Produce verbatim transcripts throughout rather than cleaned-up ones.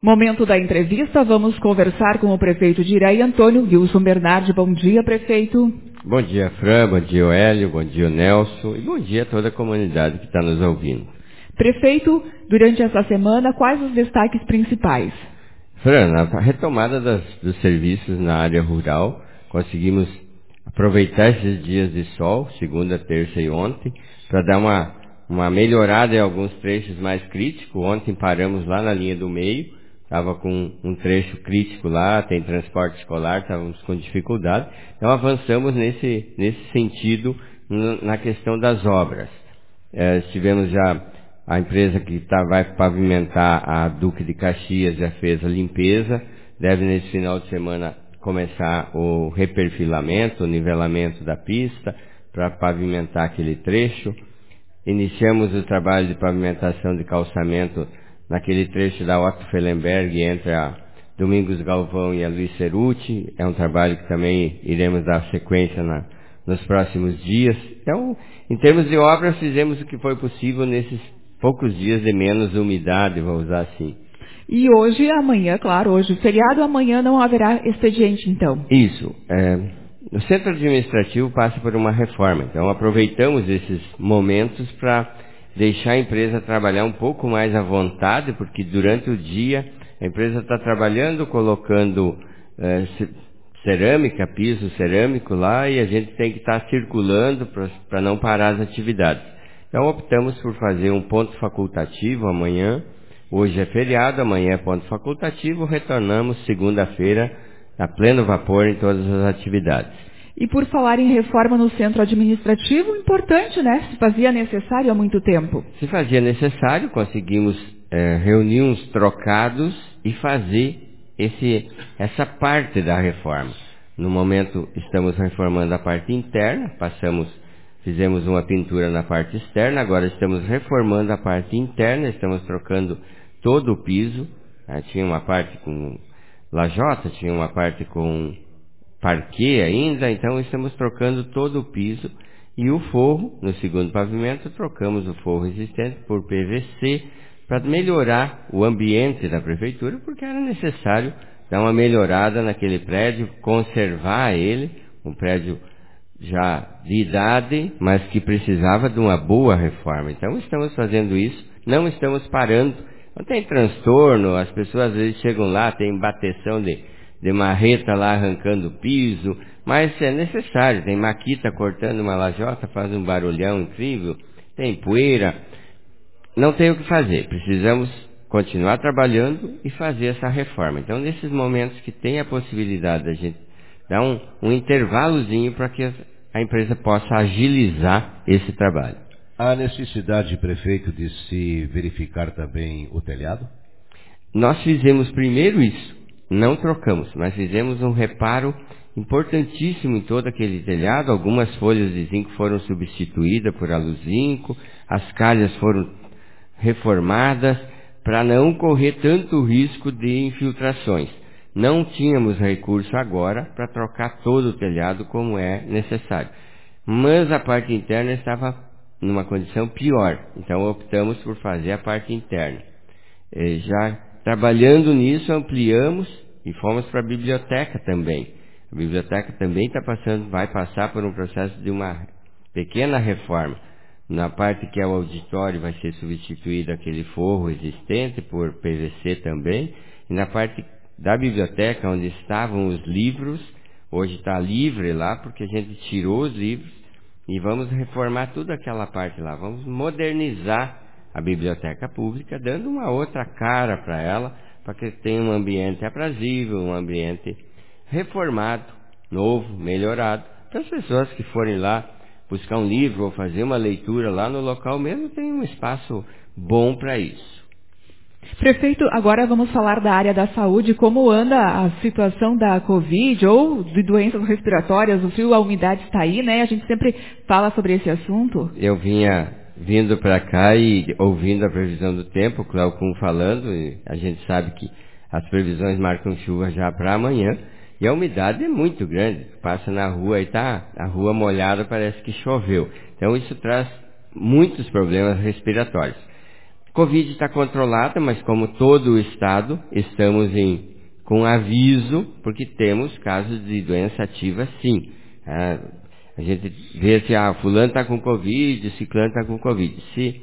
Momento da entrevista, vamos conversar com o prefeito de Irai, Antônio Wilson Bernardi. Bom dia, prefeito. Bom dia, Fran, bom dia, Hélio, bom dia, Nelson, e bom dia a toda a comunidade que está nos ouvindo. Prefeito, durante essa semana, quais os destaques principais? Fran, a retomada das, dos serviços na área rural, conseguimos aproveitar esses dias de sol, segunda, terça e ontem, para dar uma, uma melhorada em alguns trechos mais críticos. Ontem paramos lá na linha do meio, estava com um trecho crítico lá, tem transporte escolar, estávamos com dificuldade. Então avançamos nesse, nesse sentido na questão das obras. É, tivemos já a empresa que tá, vai pavimentar a Duque de Caxias, já fez a limpeza, deve nesse final de semana começar o reperfilamento, o nivelamento da pista, para pavimentar aquele trecho. Iniciamos o trabalho de pavimentação de calçamento naquele trecho da Otto Fellenberg entre a Domingos Galvão e a Luiz Ceruti. É um trabalho que também iremos dar sequência na, nos próximos dias. Então, em termos de obras, fizemos o que foi possível nesses poucos dias de menos umidade, vou usar assim. E hoje, amanhã, claro, hoje feriado, amanhã não haverá expediente, então? Isso. É, o centro administrativo passa por uma reforma, então aproveitamos esses momentos para deixar a empresa trabalhar um pouco mais à vontade, porque durante o dia a empresa está trabalhando, colocando é, cerâmica, piso cerâmico lá, e a gente tem que estar tá circulando para não parar as atividades. Então optamos por fazer um ponto facultativo amanhã. Hoje é feriado, amanhã é ponto facultativo, retornamos segunda-feira a pleno vapor em todas as atividades. E por falar em reforma no centro administrativo, importante, né? Se fazia necessário há muito tempo. Se fazia necessário, conseguimos é, reunir uns trocados e fazer esse, essa parte da reforma. No momento estamos reformando a parte interna, passamos, fizemos uma pintura na parte externa, agora estamos reformando a parte interna, estamos trocando todo o piso. Né? Tinha uma parte com lajota, tinha uma parte com parquet ainda, então estamos trocando todo o piso e o forro. No segundo pavimento trocamos o forro existente por P V C para melhorar o ambiente da prefeitura, porque era necessário dar uma melhorada naquele prédio, conservar ele, um prédio já de idade, mas que precisava de uma boa reforma. Então estamos fazendo isso, não estamos parando, não tem transtorno, as pessoas às vezes chegam lá, tem bateção de de marreta lá arrancando o piso, mas é necessário, tem maquita cortando uma lajota, faz um barulhão incrível, tem poeira, não tem o que fazer, precisamos continuar trabalhando e fazer essa reforma. Então nesses momentos que tem a possibilidade da gente dar um, um intervalozinho para que a empresa possa agilizar esse trabalho. Há necessidade, prefeito, de se verificar também o telhado? Nós fizemos primeiro isso. Não trocamos, mas fizemos um reparo importantíssimo em todo aquele telhado. Algumas folhas de zinco foram substituídas por aluzinco, as calhas foram reformadas para não correr tanto risco de infiltrações. Não tínhamos recurso agora para trocar todo o telhado como é necessário, mas a parte interna estava numa condição pior, então optamos por fazer a parte interna. E já trabalhando nisso, ampliamos e fomos para a biblioteca também. A biblioteca também está passando, vai passar por um processo de uma pequena reforma. Na parte que é o auditório vai ser substituído aquele forro existente por P V C também. E na parte da biblioteca, onde estavam os livros, hoje está livre lá, porque a gente tirou os livros e vamos reformar toda aquela parte lá. Vamos modernizar a biblioteca pública, dando uma outra cara para ela, para que tenha um ambiente aprazível, um ambiente reformado, novo, melhorado, para as pessoas que forem lá buscar um livro ou fazer uma leitura lá no local mesmo, tem um espaço bom para isso. Prefeito, agora vamos falar da área da saúde, como anda a situação da Covid ou de doenças respiratórias, o frio, a umidade está aí, né? A gente sempre fala sobre esse assunto. Eu vinha vindo para cá e ouvindo a previsão do tempo, o Cleocum falando, e a gente sabe que as previsões marcam chuva já para amanhã, e a umidade é muito grande, passa na rua e tá, a rua molhada, parece que choveu. Então isso traz muitos problemas respiratórios. Covid está controlada, mas como todo o estado, estamos em, com aviso, porque temos casos de doença ativa sim. Ah, a gente vê se ah, fulano está com Covid, ciclano está com Covid. Se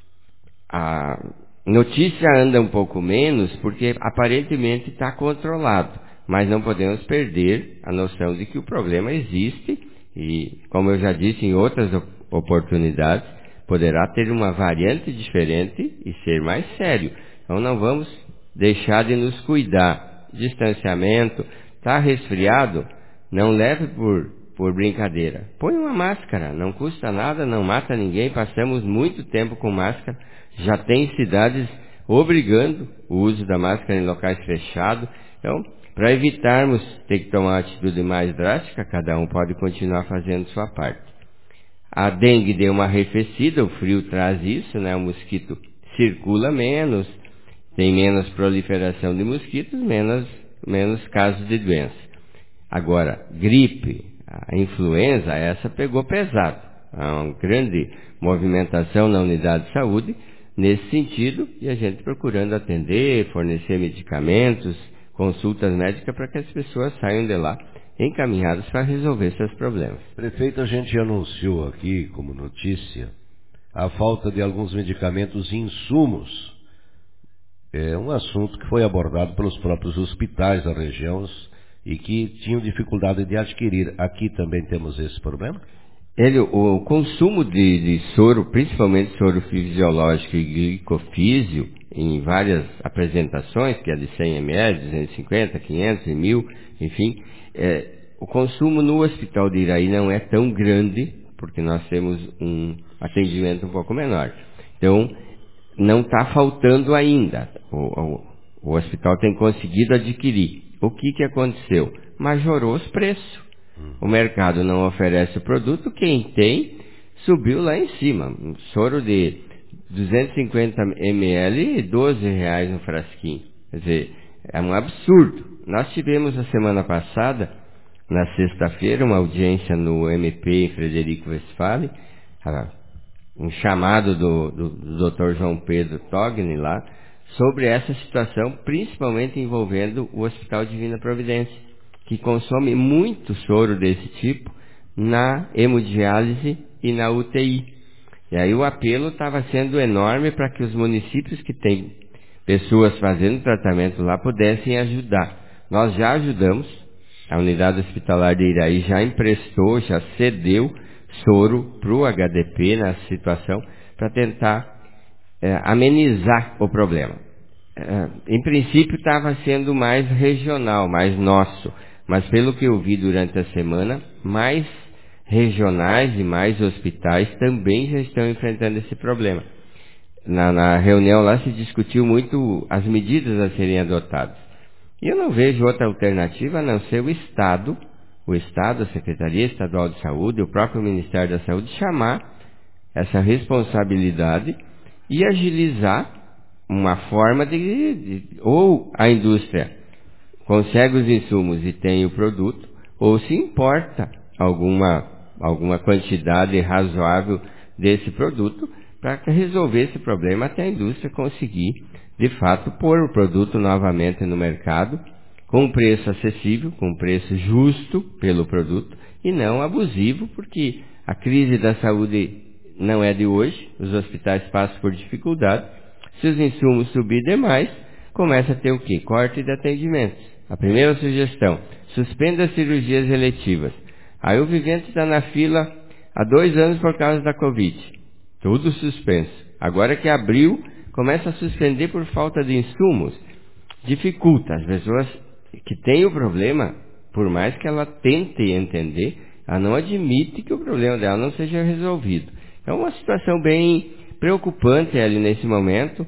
a notícia anda um pouco menos, porque aparentemente está controlado, mas não podemos perder a noção de que o problema existe e, como eu já disse em outras oportunidades, poderá ter uma variante diferente e ser mais sério. Então não vamos deixar de nos cuidar. Distanciamento, está resfriado, não leve por, por brincadeira. Põe uma máscara, não custa nada, não mata ninguém, passamos muito tempo com máscara. Já tem cidades obrigando o uso da máscara em locais fechados. Então, para evitarmos ter que tomar uma atitude mais drástica, cada um pode continuar fazendo sua parte. A dengue deu uma arrefecida, o frio traz isso, né? O mosquito circula menos, tem menos proliferação de mosquitos, menos, menos casos de doença. Agora, gripe, a influenza, essa pegou pesado. Há uma grande movimentação na unidade de saúde nesse sentido, e a gente procurando atender, fornecer medicamentos, consultas médicas para que as pessoas saiam de lá encaminhadas para resolver seus problemas. Prefeito, a gente anunciou aqui como notícia a falta de alguns medicamentos e insumos. É um assunto que foi abordado pelos próprios hospitais da região e que tinham dificuldade de adquirir. Aqui também temos esse problema? Ele, o consumo de, de soro, principalmente soro fisiológico e glicofísio, em várias apresentações, que é de cem mililitros, duzentos e cinquenta, quinhentos e mil, enfim, é, o consumo no hospital de Iraí não é tão grande, porque nós temos um atendimento um pouco menor. Então, não está faltando ainda. O, o, o hospital tem conseguido adquirir. O que, que aconteceu? Majorou os preços. O mercado não oferece o produto, quem tem subiu lá em cima. Um soro de duzentos e cinquenta mililitros, doze reais no frasquinho. Quer dizer, é um absurdo. Nós tivemos a semana passada, na sexta-feira, uma audiência no M P em Frederico Westphalen, um chamado do, do, do doutor João Pedro Togni lá, sobre essa situação, principalmente envolvendo o Hospital Divina Providência, que consome muito soro desse tipo na hemodiálise e na U T I. E aí o apelo estava sendo enorme para que os municípios que têm pessoas fazendo tratamento lá pudessem ajudar. Nós já ajudamos, a unidade hospitalar de Iraí já emprestou, já cedeu soro para o H D P nessa situação, para tentar é, amenizar o problema. É, em princípio estava sendo mais regional, mais nosso, mas pelo que eu vi durante a semana, mais regionais e mais hospitais também já estão enfrentando esse problema. Na, na reunião lá se discutiu muito as medidas a serem adotadas. E eu não vejo outra alternativa a não ser o Estado, o Estado, a Secretaria Estadual de Saúde, o próprio Ministério da Saúde, chamar essa responsabilidade e agilizar uma forma de, de ou a indústria consegue os insumos e tem o produto, ou se importa alguma, alguma quantidade razoável desse produto para resolver esse problema até a indústria conseguir, de fato, pôr o produto novamente no mercado com um preço acessível, com um preço justo pelo produto e não abusivo, porque a crise da saúde não é de hoje, os hospitais passam por dificuldade. Se os insumos subirem demais, começa a ter o quê? Corte de atendimentos. A primeira sugestão, suspenda as cirurgias eletivas. Aí o vivente está na fila há dois anos por causa da Covid. Tudo suspenso. Agora que abriu, começa a suspender por falta de insumos. Dificulta. As pessoas que têm o problema, por mais que ela tente entender, ela não admite que o problema dela não seja resolvido. É uma situação bem preocupante ali nesse momento,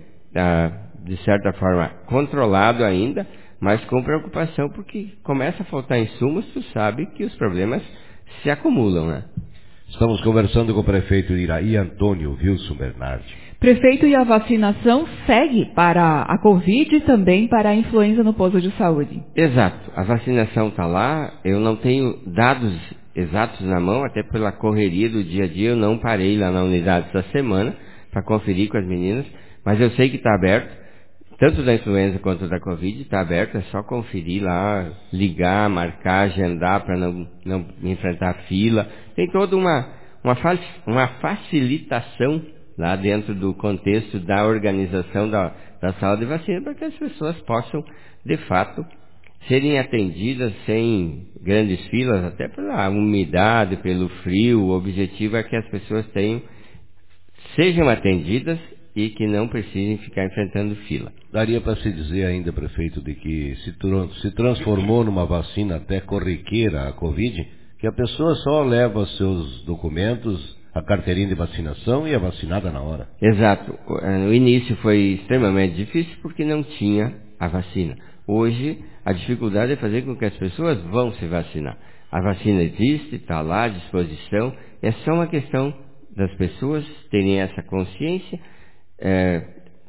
de certa forma controlado ainda, mas com preocupação porque começa a faltar insumos, tu sabe que os problemas se acumulam, né? Estamos conversando com o prefeito de Iraí, Antônio Wilson Bernardi. Prefeito, e a vacinação segue para a Covid e também para a influenza no posto de saúde? Exato, a vacinação está lá, eu não tenho dados exatos na mão, até pela correria do dia a dia, eu não parei lá na unidade essa semana para conferir com as meninas, Mas eu sei que está aberto, tanto da influenza quanto da Covid, está aberto, é só conferir lá, ligar, marcar, agendar para não, não enfrentar fila. Tem toda uma, uma, uma facilitação lá dentro do contexto da organização da, da sala de vacina, para que as pessoas possam, de fato, serem atendidas sem grandes filas, até pela umidade, pelo frio. O objetivo é que as pessoas tenham, sejam atendidas e que não precisem ficar enfrentando fila. Daria para se dizer ainda, prefeito, de que se, tra se transformou numa vacina até corriqueira a Covid, que a pessoa só leva seus documentos, a carteirinha de vacinação e é vacinada na hora. Exato. No início foi extremamente difícil porque não tinha a vacina. Hoje, a dificuldade é fazer com que as pessoas vão se vacinar. A vacina existe, está lá à disposição, é só uma questão das pessoas terem essa consciência, é,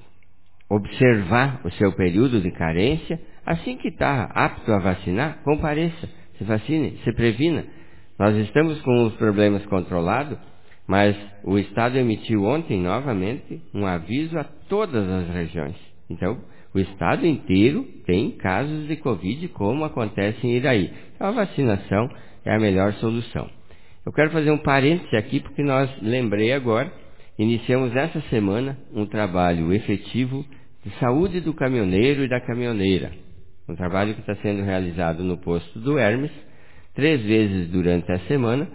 observar o seu período de carência, assim que está apto a vacinar, compareça, se vacine, se previna. Nós estamos com os problemas controlados, mas o Estado emitiu ontem novamente um aviso a todas as regiões. Então, o Estado inteiro tem casos de Covid, como acontece em Iraí. Então, a vacinação é a melhor solução. Eu quero fazer um parêntese aqui, porque nós, lembrei agora, iniciamos essa semana um trabalho efetivo de saúde do caminhoneiro e da caminhoneira. Um trabalho que está sendo realizado no posto do Hermes, três vezes durante a semana.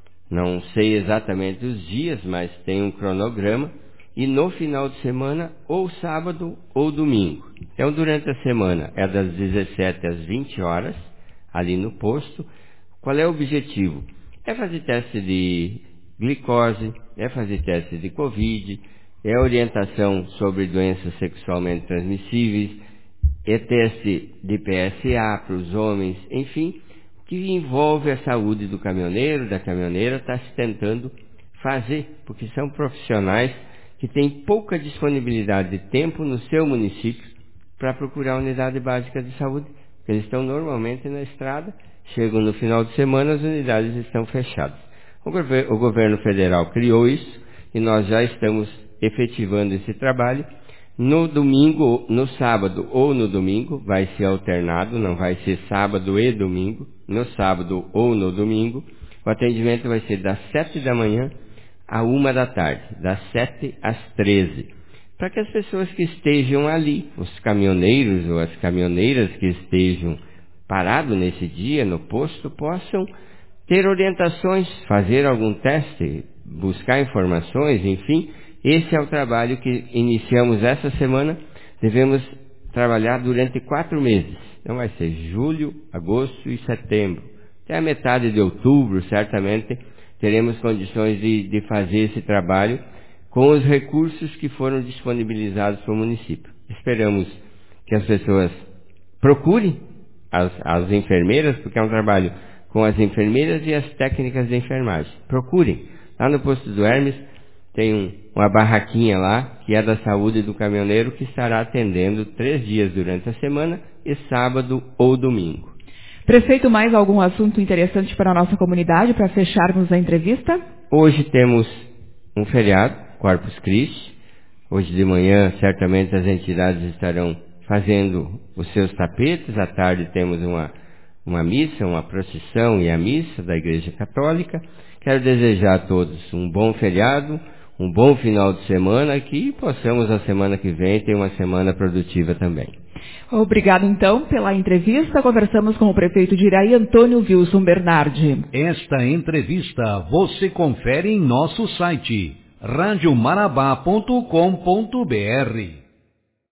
Não sei exatamente os dias, mas tem um cronograma. E no final de semana, ou sábado ou domingo. Então, durante a semana, é das dezessete às vinte horas, ali no posto. Qual é o objetivo? É fazer teste de glicose, é fazer teste de Covid, é orientação sobre doenças sexualmente transmissíveis, é teste de P S A para os homens, enfim, que envolve a saúde do caminhoneiro, da caminhoneira, está se tentando fazer, porque são profissionais que têm pouca disponibilidade de tempo no seu município para procurar a unidade básica de saúde. Eles estão normalmente na estrada, chegam no final de semana, as unidades estão fechadas. O, gover o governo federal criou isso e nós já estamos efetivando esse trabalho. No domingo, no sábado ou no domingo, vai ser alternado, não vai ser sábado e domingo. No sábado ou no domingo, o atendimento vai ser das sete da manhã à uma da tarde, das sete às treze, para que as pessoas que estejam ali, os caminhoneiros ou as caminhoneiras que estejam parados nesse dia no posto, possam ter orientações, fazer algum teste, buscar informações, enfim. Esse é o trabalho que iniciamos essa semana. Devemos trabalhar durante quatro meses. Então vai ser julho, agosto e setembro. Até a metade de outubro, certamente, teremos condições de, de fazer esse trabalho com os recursos que foram disponibilizados para o município. Esperamos que as pessoas procurem as, as enfermeiras, porque é um trabalho com as enfermeiras e as técnicas de enfermagem. Procurem. Lá no posto do Hermes tem um, uma barraquinha lá, que é da saúde do caminhoneiro, que estará atendendo três dias durante a semana, e sábado ou domingo. Prefeito, mais algum assunto interessante para a nossa comunidade, para fecharmos a entrevista? Hoje temos um feriado, Corpus Christi. Hoje de manhã, certamente, as entidades estarão fazendo os seus tapetes. À tarde temos uma, uma missa, uma procissão e a missa da Igreja Católica. Quero desejar a todos um bom feriado, um bom final de semana, que possamos, a semana que vem, ter uma semana produtiva também. Obrigado, então, pela entrevista. Conversamos com o prefeito de Iraí, Antônio Wilson Bernardi. Esta entrevista você confere em nosso site rádio marabá ponto com ponto br.